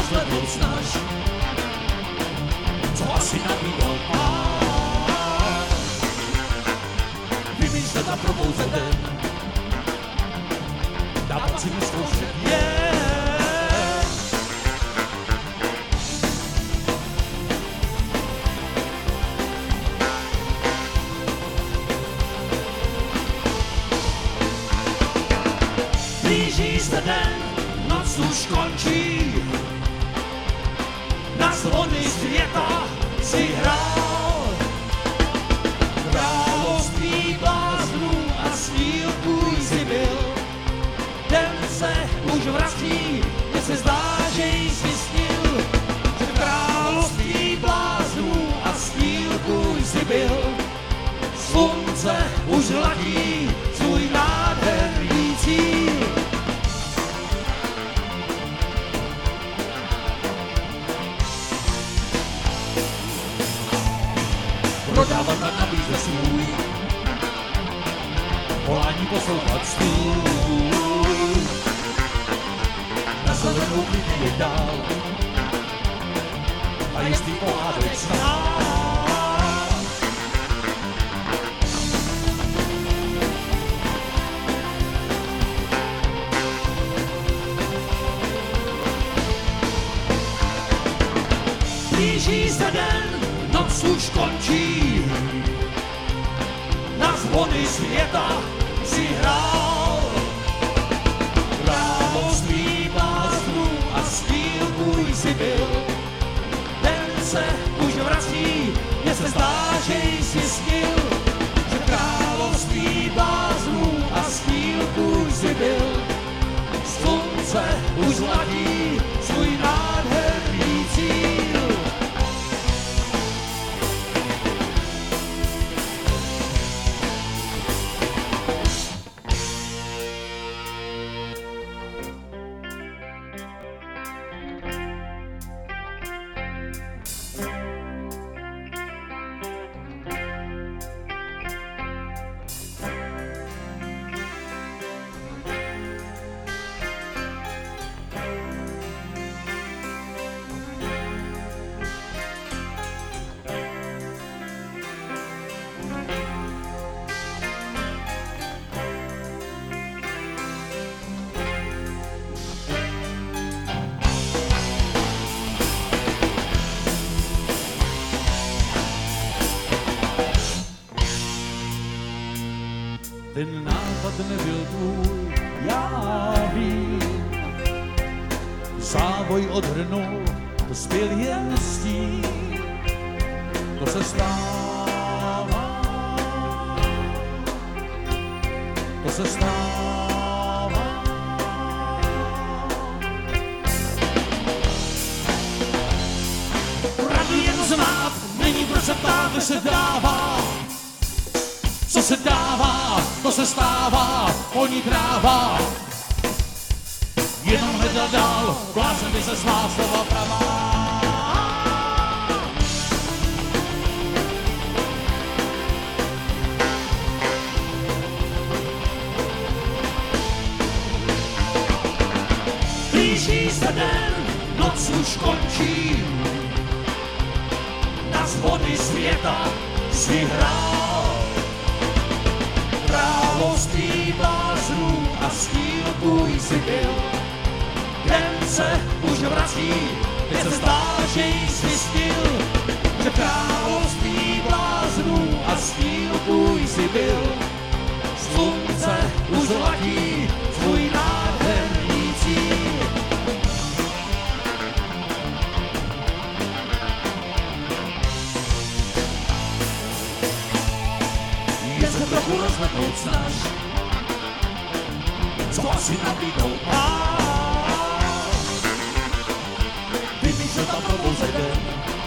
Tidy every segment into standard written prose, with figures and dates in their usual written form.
zvednout snaž, co asi nabídol pán. Vymýšlet a probouzet den, dávat si vyzkoušet jen. Blíží se den, noc už končí, na zvony světa si hrál. Království bláznů a sníl tvůj si byl, den se už vrací, mně se zdá, že jsi snil. Že v království bláznů a sníl tvůj si byl, slunce už hladí svůj nádherný cíl. Prodávat a nabízet svůj, volání poslouchat stůl. Na zelenou klidně dál a jistý pohádek snad. Blíží se den, noc už končí, na zvony světa si hrál. Království bláznů a stíl tvůj si byl, den se už vrací, mně se zdá, že jsi snil. Že království bláznů a stíl tvůj si byl, slunce už hladí svůj nádherný cíl. Ten nápad nebyl tvůj, já vím. Závoj odhrnul, to spěl jen s tím. To se stává, to se stává. Radu jen znát, není proč se ptát, kde se dává. Co se dává, to se stává, honí tráva. Jenom hledat dál, blázen by se svá slova pravá. Blíží se den, noc už končí, na zvony světa si hrál. Království bláznů a stíl tvůj si byl, den se už vrací, teď se zdá, že jsi snil. Že království bláznů a stíl tvůj si byl, slunce už hladí svůj nádherný cíl. Jen se trochu rozhlednout snaž, co asi nabídnou pán. Vymýšlet tam probouzet den,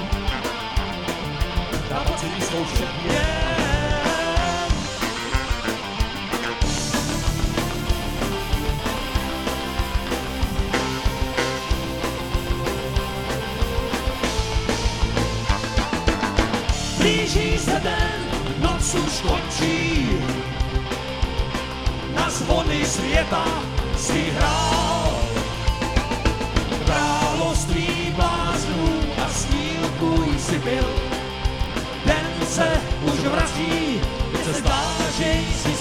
dávat si vyzkoušet jen. Blíží se den, noc už končí, na zvony světa si hrál. Království byl. Den se už vrací, teď se zdá, že jsi